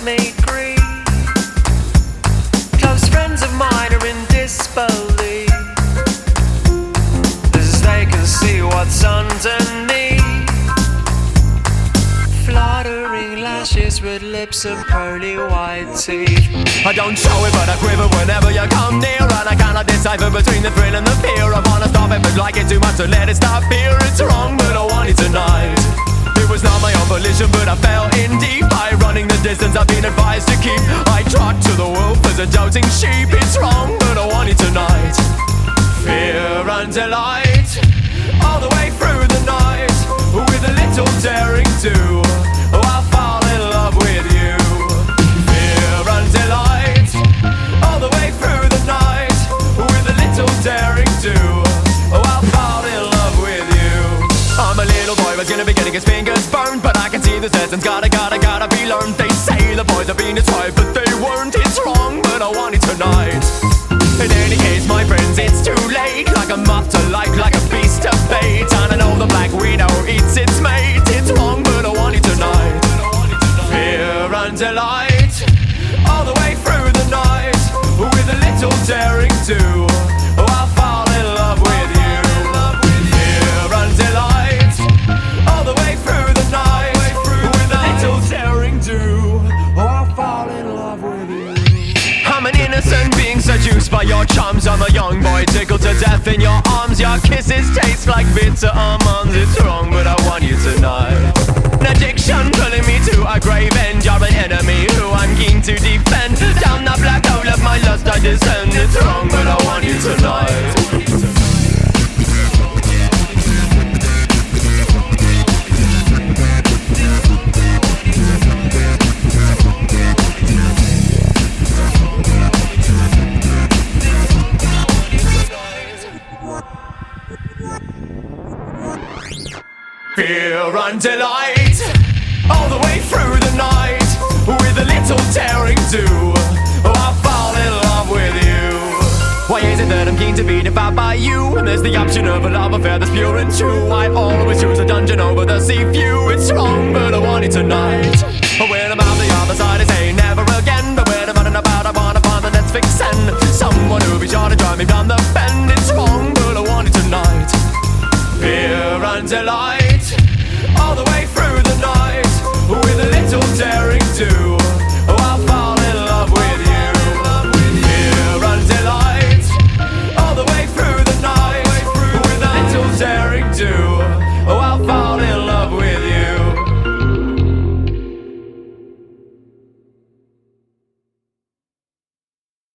me grieve. Close friends of mine are in disbelief, as they can see what's underneath. Fluttering lashes with lips and pearly white teeth. I don't show it but I quiver whenever you come near, and I cannot decipher between the thrill and the fear. I wanna stop it but like it too much to let it stop here. It's wrong but I want it tonight. It was not my own volition but I fell in deep. By running the distance I've been advised to keep, I trot to the wolf as a doubting sheep. It's wrong but I want it tonight. Fear and delight, all the way through the night, with a little daring too. Oh, I'll fall in love with you. Fear and delight, all the way through the night, with a little daring too. Oh, I'll fall in love with you. I'm a little boy who's gonna be getting his fingers burned, but I can see the lessons gotta be learned. They say the boys have been tried, but they weren't. It's wrong, but I want it tonight. In any case, my friends, it's too late. Like a moth to light, like a beast to bait. And I know the black widow eats its mate. It's wrong, but I want it tonight. Fear and delight, all the way through the night, with a little daring too. Oh, I'll fall in love with you. Fear and delight, all the way through the night, with a little daring too. Oh, I'll fall in love with you. I'm an innocent being seduced by your charms. I'm a young boy tickled to death in your arms. Your kisses taste like bitter almonds. It's wrong but I want you tonight. An addiction pulling me to a grave end. You're an enemy who I'm keen to defend. Down the black hole of my lust I descend. It's wrong but I want you tonight. Fear and delight, all the way through the night, with a little daring too. Oh, I'll fall in love with you. Why is it that I'm keen to be devoured by you? And there's the option of a love affair that's pure and true. I always choose a dungeon over the sea view. It's wrong but I want it tonight. When I'm out the other side I say never again, but when I'm running about I wanna find the next fixin'.